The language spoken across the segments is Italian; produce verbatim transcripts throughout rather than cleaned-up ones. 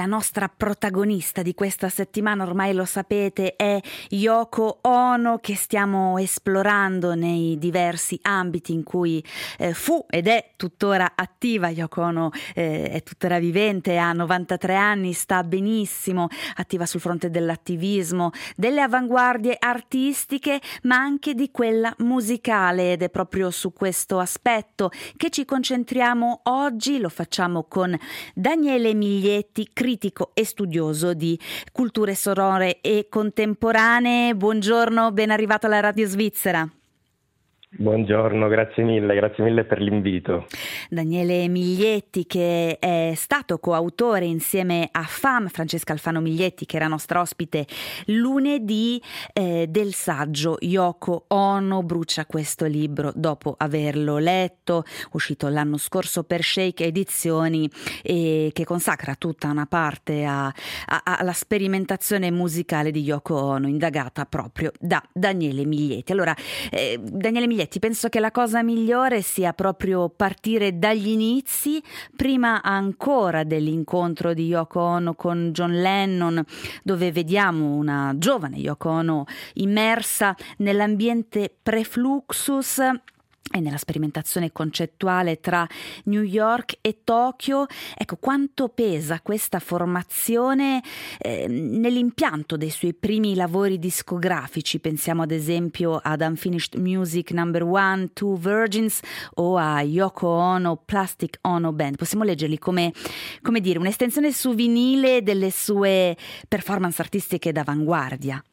la nostra protagonista di questa settimana, ormai lo sapete, è Yoko Ono, che stiamo esplorando nei diversi ambiti in cui eh, fu ed è tuttora attiva. Yoko Ono eh, è tuttora vivente, ha novantatré anni, sta benissimo, attiva sul fronte dell'attivismo, delle avanguardie artistiche, ma anche di quella musicale, ed è proprio su questo aspetto che ci concentriamo oggi. Lo facciamo con Daniele Miglietti, critico e studioso di culture sonore e contemporanee. Buongiorno, ben arrivato alla Radio Svizzera. Buongiorno, grazie mille, grazie mille per l'invito. Daniele Miglietti, che è stato coautore insieme a F A M, Francesca Alfano Miglietti, che era nostra ospite lunedì, eh, del saggio Yoko Ono brucia questo libro dopo averlo letto, uscito l'anno scorso per Shake Edizioni, e che consacra tutta una parte a, a, alla sperimentazione musicale di Yoko Ono, indagata proprio da Daniele Miglietti. Allora, eh, Daniele Miglietti, penso che la cosa migliore sia proprio partire dagli inizi, prima ancora dell'incontro di Yoko Ono con John Lennon, dove vediamo una giovane Yoko Ono immersa nell'ambiente pre-Fluxus e nella sperimentazione concettuale tra New York e Tokyo. Ecco, quanto pesa questa formazione eh, nell'impianto dei suoi primi lavori discografici. Pensiamo ad esempio ad Unfinished Music Number One, Two Virgins, o a Yoko Ono, Plastic Ono Band. Possiamo leggerli come, come dire, un'estensione su vinile delle sue performance artistiche d'avanguardia.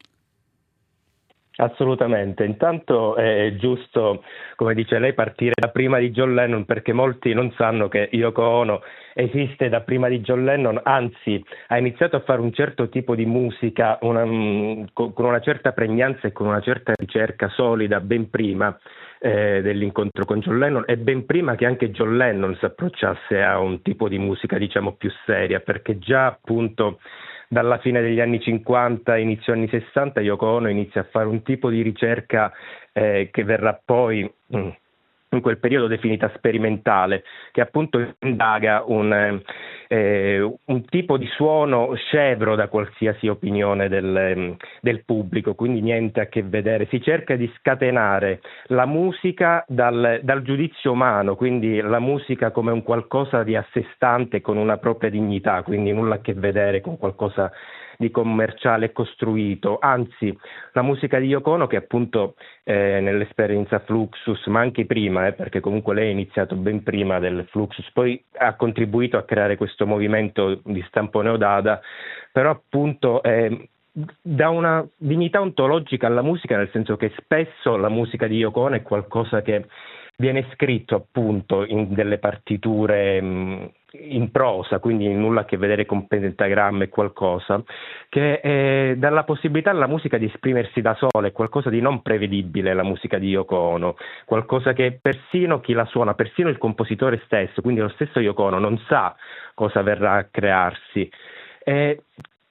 Assolutamente, intanto è giusto, come dice lei, partire da prima di John Lennon, perché molti non sanno che Yoko Ono esiste da prima di John Lennon, anzi ha iniziato a fare un certo tipo di musica una, con una certa pregnanza e con una certa ricerca solida ben prima eh, dell'incontro con John Lennon, e ben prima che anche John Lennon si approcciasse a un tipo di musica diciamo più seria, perché già appunto dalla fine degli anni cinquanta, inizio anni sessanta, Yoko Ono inizia a fare un tipo di ricerca eh, che verrà poi mm, in quel periodo definita sperimentale, che appunto indaga un, eh, un tipo di suono scevro da qualsiasi opinione del, del pubblico, quindi niente a che vedere. Si cerca di scatenare la musica dal, dal giudizio umano, quindi la musica come un qualcosa di a sé stante con una propria dignità, quindi nulla a che vedere con qualcosa di commerciale e costruito. Anzi, la musica di Yoko Ono, che appunto eh, nell'esperienza Fluxus, ma anche prima, eh, perché comunque lei ha iniziato ben prima del Fluxus, poi ha contribuito a creare questo movimento di stampo neodada, però appunto eh, dà una dignità ontologica alla musica, nel senso che spesso la musica di Yoko Ono è qualcosa che viene scritto appunto in delle partiture mh, in prosa, quindi nulla a che vedere con pentagramma e qualcosa che eh, dà la possibilità alla musica di esprimersi da sola, è qualcosa di non prevedibile la musica di Yoko Ono, qualcosa che persino chi la suona, persino il compositore stesso, quindi lo stesso Yoko Ono non sa cosa verrà a crearsi. Eh,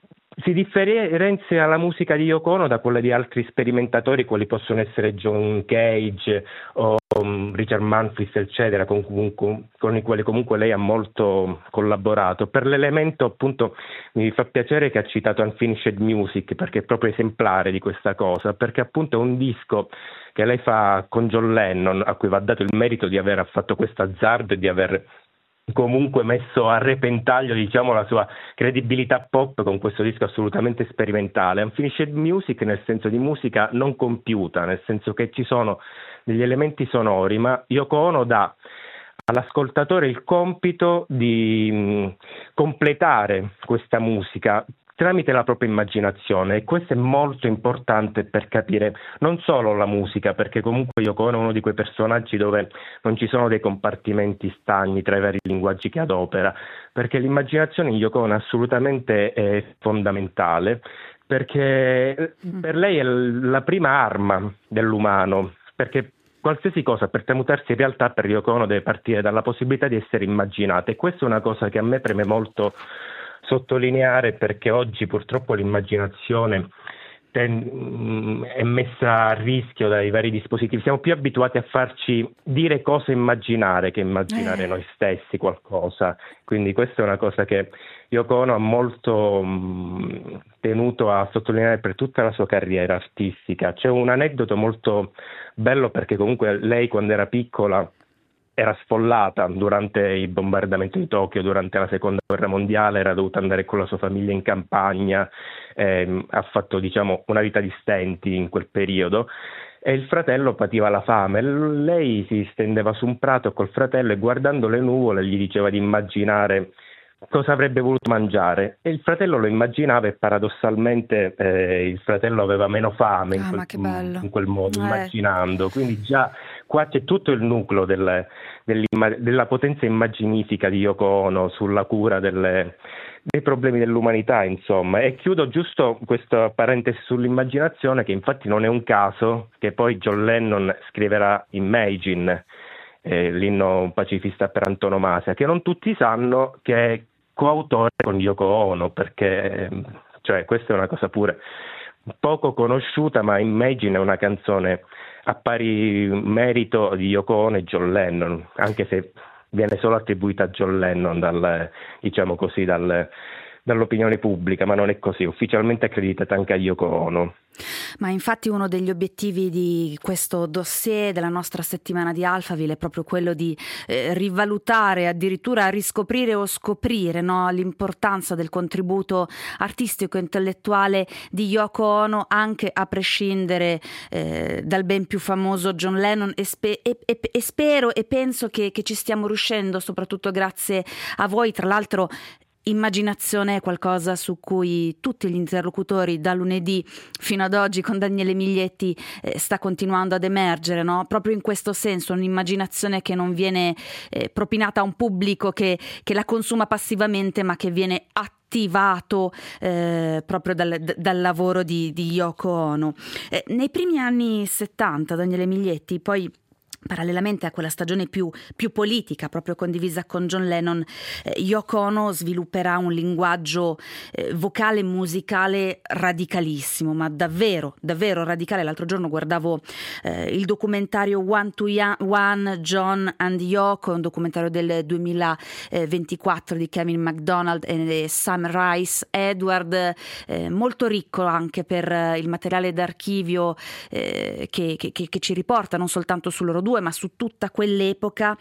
Si differenzia la musica di Yoko Ono da quella di altri sperimentatori, quali possono essere John Cage o um, Richard Manflis, eccetera, con, con, con i quali comunque lei ha molto collaborato. Per l'elemento, appunto, mi fa piacere che ha citato Unfinished Music, perché è proprio esemplare di questa cosa, perché appunto è un disco che lei fa con John Lennon, a cui va dato il merito di aver fatto questo azzardo e di aver comunque messo a repentaglio diciamo la sua credibilità pop con questo disco assolutamente sperimentale. Unfinished Music nel senso di musica non compiuta, nel senso che ci sono degli elementi sonori, ma Yoko Ono dà all'ascoltatore il compito di mh, completare questa musica tramite la propria immaginazione, e questo è molto importante per capire non solo la musica, perché comunque Yoko Ono è uno di quei personaggi dove non ci sono dei compartimenti stagni tra i vari linguaggi che adopera, perché l'immaginazione in Yoko Ono è assolutamente eh, fondamentale, perché per lei è la prima arma dell'umano, perché qualsiasi cosa per tramutarsi in realtà per Yoko Ono deve partire dalla possibilità di essere immaginata, e questa è una cosa che a me preme molto sottolineare, perché oggi purtroppo l'immaginazione ten- è messa a rischio dai vari dispositivi. Siamo più abituati a farci dire cosa immaginare che immaginare Eh. noi stessi qualcosa. Quindi questa è una cosa che Yoko Ono ha molto mh, tenuto a sottolineare per tutta la sua carriera artistica. C'è un aneddoto molto bello perché comunque lei quando era piccola era sfollata durante il bombardamento di Tokyo, durante la seconda guerra mondiale, era dovuta andare con la sua famiglia in campagna, ehm, ha fatto diciamo una vita di stenti in quel periodo e il fratello pativa la fame. L- Lei si stendeva su un prato col fratello e guardando le nuvole gli diceva di immaginare cosa avrebbe voluto mangiare e il fratello lo immaginava e paradossalmente eh, il fratello aveva meno fame in Ah, quel, ma che bello. in quel modo, Eh. immaginando. Quindi già qua c'è tutto il nucleo del- dell'imma- della potenza immaginifica di Yoko Ono sulla cura delle- dei problemi dell'umanità, insomma. E chiudo giusto questa parentesi sull'immaginazione, che infatti non è un caso che poi John Lennon scriverà Imagine, eh, l'inno pacifista per antonomasia, che non tutti sanno che è coautore con Yoko Ono, perché eh, cioè, questa è una cosa pure poco conosciuta, ma Imagine è una canzone a pari merito di Yoko Ono e John Lennon, anche se viene solo attribuita a John Lennon dal, diciamo così, dal, dall'opinione pubblica, ma non è così, ufficialmente accreditata anche a Yoko Ono. Ma infatti uno degli obiettivi di questo dossier della nostra settimana di Alphaville è proprio quello di eh, rivalutare, addirittura riscoprire o scoprire, no, l'importanza del contributo artistico e intellettuale di Yoko Ono, anche a prescindere eh, dal ben più famoso John Lennon, e, spe- e, e, e spero e penso che, che ci stiamo riuscendo, soprattutto grazie a voi. Tra l'altro immaginazione è qualcosa su cui tutti gli interlocutori da lunedì fino ad oggi con Daniele Miglietti eh, sta continuando ad emergere, no? Proprio in questo senso, un'immaginazione che non viene eh, propinata a un pubblico che, che la consuma passivamente, ma che viene attivato eh, proprio dal, d- dal lavoro di, di Yoko Ono. Eh, nei primi anni settanta, Daniele Miglietti, poi parallelamente a quella stagione più, più politica, proprio condivisa con John Lennon, eh, Yoko Ono svilupperà un linguaggio eh, vocale e musicale radicalissimo, ma davvero, davvero radicale. L'altro giorno guardavo eh, il documentario One to One, John and Yoko, un documentario del duemilaventiquattro di Kevin MacDonald e Sam Rice Edward, eh, molto ricco anche per eh, il materiale d'archivio eh, che, che, che ci riporta non soltanto su loro due, ma su tutta quell'epoca.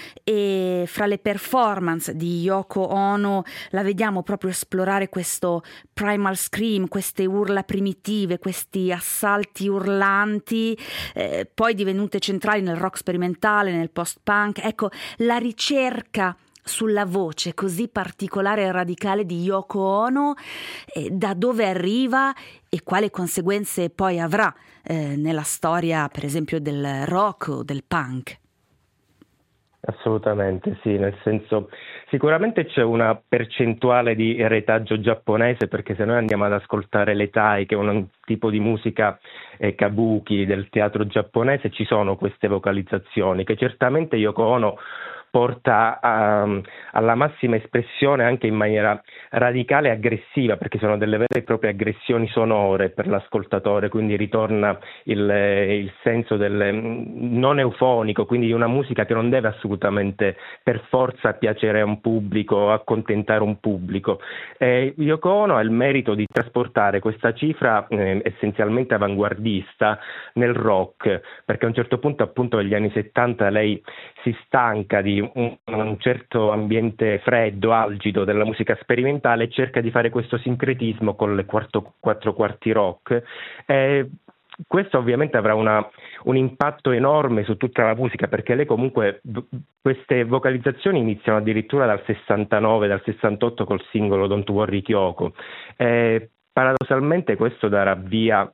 E fra le performance di Yoko Ono la vediamo proprio esplorare questo primal scream, queste urla primitive, questi assalti urlanti, eh, poi divenute centrali nel rock sperimentale, nel post-punk. Ecco, la ricerca sulla voce così particolare e radicale di Yoko Ono, eh, da dove arriva e quali conseguenze poi avrà eh, nella storia, per esempio, del rock o del punk. Assolutamente sì, nel senso sicuramente c'è una percentuale di retaggio giapponese, perché se noi andiamo ad ascoltare le tai, che è un tipo di musica eh, kabuki del teatro giapponese, ci sono queste vocalizzazioni che certamente Yoko Ono porta a, alla massima espressione anche in maniera radicale e aggressiva, perché sono delle vere e proprie aggressioni sonore per l'ascoltatore, quindi ritorna il, il senso del non eufonico, quindi di una musica che non deve assolutamente per forza piacere a un pubblico, accontentare un pubblico. E Yoko Ono ha il merito di trasportare questa cifra eh, essenzialmente avanguardista nel rock, perché a un certo punto, appunto negli anni settanta, lei si stanca di un, un certo ambiente freddo, algido della musica sperimentale e cerca di fare questo sincretismo con le quarto, quattro quarti rock. Eh, questo ovviamente avrà una, un impatto enorme su tutta la musica, perché lei comunque queste vocalizzazioni iniziano addirittura dal sessantanove, dal sessantotto col singolo Don't Worry Kyoko. Eh, paradossalmente questo darà via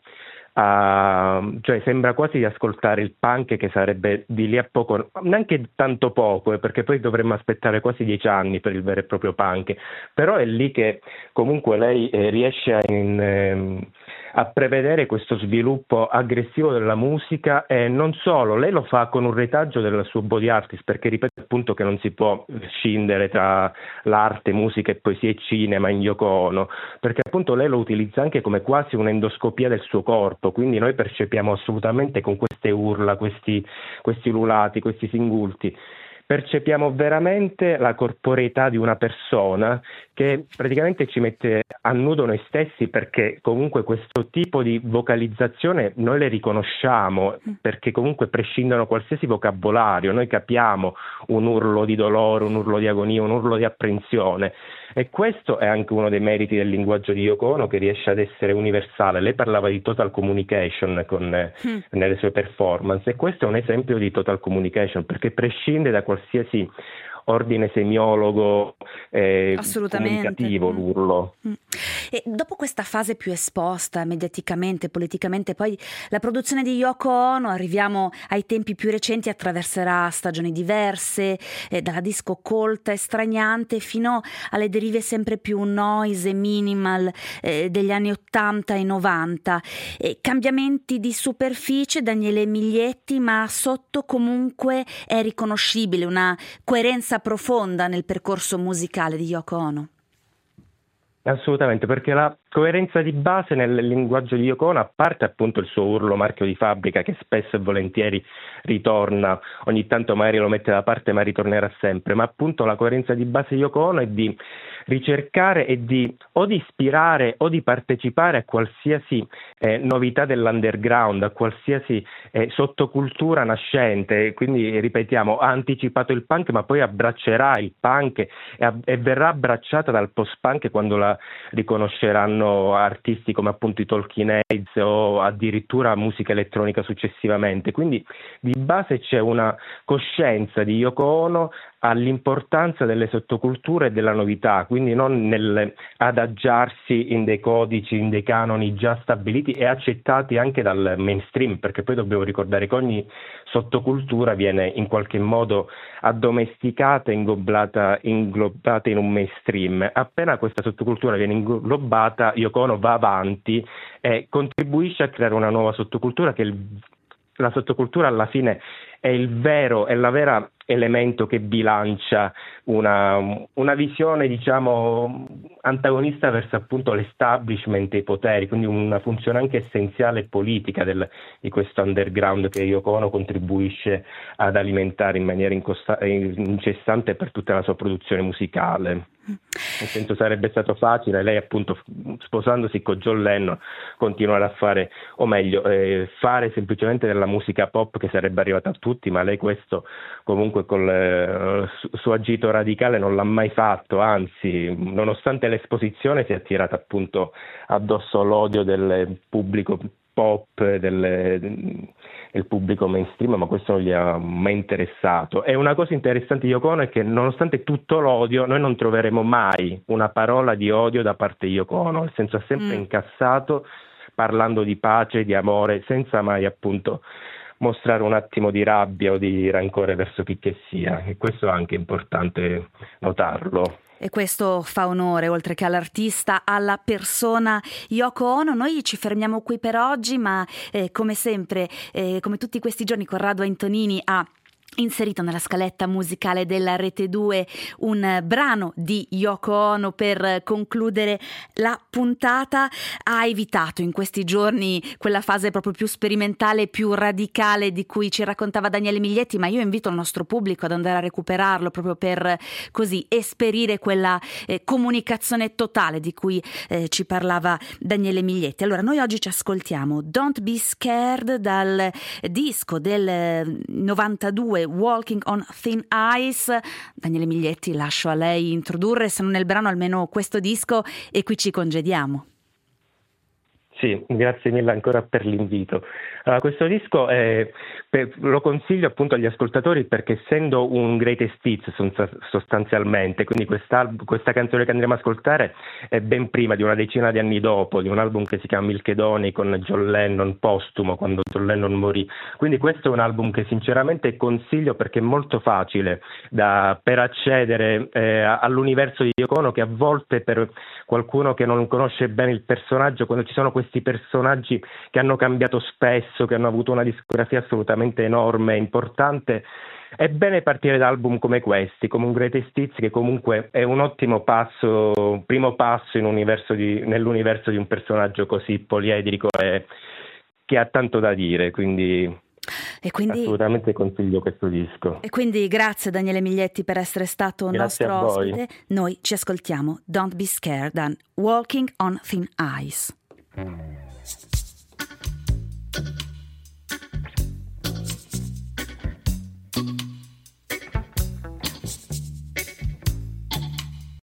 Uh, cioè sembra quasi di ascoltare il punk, che sarebbe di lì a poco, neanche tanto poco, eh, perché poi dovremmo aspettare quasi dieci anni per il vero e proprio punk, però è lì che comunque lei eh, riesce a, in, eh, a prevedere questo sviluppo aggressivo della musica, e non solo, lei lo fa con un retaggio del suo body artist, perché ripete appunto che non si può scindere tra l'arte, musica e poesia e cinema in Yoko Ono, perché appunto lei lo utilizza anche come quasi un'endoscopia del suo corpo, quindi noi percepiamo assolutamente con queste urla, questi, questi ululati, questi singulti, percepiamo veramente la corporeità di una persona che praticamente ci mette a nudo noi stessi, perché comunque questo tipo di vocalizzazione noi le riconosciamo, perché comunque prescindono qualsiasi vocabolario, noi capiamo un urlo di dolore, un urlo di agonia, un urlo di apprensione, e questo è anche uno dei meriti del linguaggio di Yoko Ono, che riesce ad essere universale. Lei parlava di total communication con, mm. nelle sue performance, e questo è un esempio di total communication, perché prescinde da qualsiasi ordine semiologo eh, comunicativo, l'urlo. Mm. E dopo questa fase più esposta mediaticamente, politicamente, poi la produzione di Yoko Ono, arriviamo ai tempi più recenti, attraverserà stagioni diverse, eh, dalla disco colta e straniante fino alle derive sempre più noise e minimal eh, degli anni ottanta e novanta. Eh, cambiamenti di superficie, Daniele Miglietti, ma sotto comunque è riconoscibile una coerenza profonda nel percorso musicale di Yoko Ono. Assolutamente, perché la coerenza di base nel linguaggio di Yoko Ono, a parte appunto il suo urlo marchio di fabbrica che spesso e volentieri ritorna, ogni tanto magari lo mette da parte ma ritornerà sempre, ma appunto la coerenza di base di Yoko Ono è di ricercare e di o di ispirare o di partecipare a qualsiasi eh, novità dell'underground, a qualsiasi eh, sottocultura nascente. Quindi ripetiamo, ha anticipato il punk ma poi abbraccerà il punk e, e verrà abbracciata dal post-punk quando la riconosceranno artisti come appunto i Talking Heads o addirittura musica elettronica successivamente. Quindi di base c'è una coscienza di Yoko Ono all'importanza delle sottoculture e della novità, quindi non nel adagiarsi in dei codici, in dei canoni già stabiliti e accettati anche dal mainstream, perché poi dobbiamo ricordare che ogni sottocultura viene in qualche modo addomesticata e inglobata, inglobata in un mainstream. Appena questa sottocultura viene inglobata, Yoko Ono va avanti e contribuisce a creare una nuova sottocultura, che il, la sottocultura alla fine è il vero, è la vera elemento che bilancia una, una visione, diciamo, antagonista verso appunto l'establishment e i poteri, quindi una funzione anche essenziale politica del, di questo underground che Yoko Ono contribuisce ad alimentare in maniera incosta- incessante per tutta la sua produzione musicale. Nel senso, sarebbe stato facile lei appunto sposandosi con John Lennon continuare a fare, o meglio eh, fare semplicemente della musica pop che sarebbe arrivata a tutti, ma lei questo comunque col eh, su- suo agito radicale non l'ha mai fatto, anzi nonostante l'esposizione si è attirata appunto addosso l'odio del pubblico pop, del, del pubblico mainstream, ma questo non gli ha mai interessato. E una cosa interessante di Yoko Ono è che nonostante tutto l'odio noi non troveremo mai una parola di odio da parte di Yoko Ono, nel senso ha sempre mm. incassato parlando di pace, di amore, senza mai appunto mostrare un attimo di rabbia o di rancore verso chi che sia, e questo è anche importante notarlo. E questo fa onore, oltre che all'artista, alla persona Yoko Ono. Noi ci fermiamo qui per oggi, ma eh, come sempre, eh, come tutti questi giorni, Corrado Antonini ha inserito nella scaletta musicale della Rete due un brano di Yoko Ono per concludere la puntata. Ha evitato in questi giorni quella fase proprio più sperimentale, più radicale di cui ci raccontava Daniele Miglietti, ma io invito il nostro pubblico ad andare a recuperarlo proprio per così esperire quella eh, comunicazione totale di cui eh, ci parlava Daniele Miglietti. Allora noi oggi ci ascoltiamo Don't Be Scared dal disco del novantadue Walking on Thin Ice. Daniele Miglietti, lascio a lei introdurre, se non nel brano almeno questo disco, e qui ci congediamo. Sì, grazie mille ancora per l'invito. Uh, questo disco è, per, lo consiglio appunto agli ascoltatori perché, essendo un greatest hits sostanzialmente, quindi questa canzone che andremo a ascoltare è ben prima, di una decina di anni dopo, di un album che si chiama Milchedoni con John Lennon postumo, quando John Lennon morì. Quindi questo è un album che sinceramente consiglio perché è molto facile da, per accedere eh, all'universo di Yoko Ono, che a volte per qualcuno che non conosce bene il personaggio, quando ci sono questi questi personaggi che hanno cambiato spesso, che hanno avuto una discografia assolutamente enorme, importante. È bene partire da album come questi, come un Greatest Hits, che comunque è un ottimo passo, un primo passo in un universo di, nell'universo di un personaggio così poliedrico e che ha tanto da dire, quindi... E quindi, assolutamente consiglio questo disco. E quindi grazie Daniele Miglietti per essere stato Grazie nostro a voi. ospite. Noi ci ascoltiamo Don't Be Scared and Walking on Thin Ice.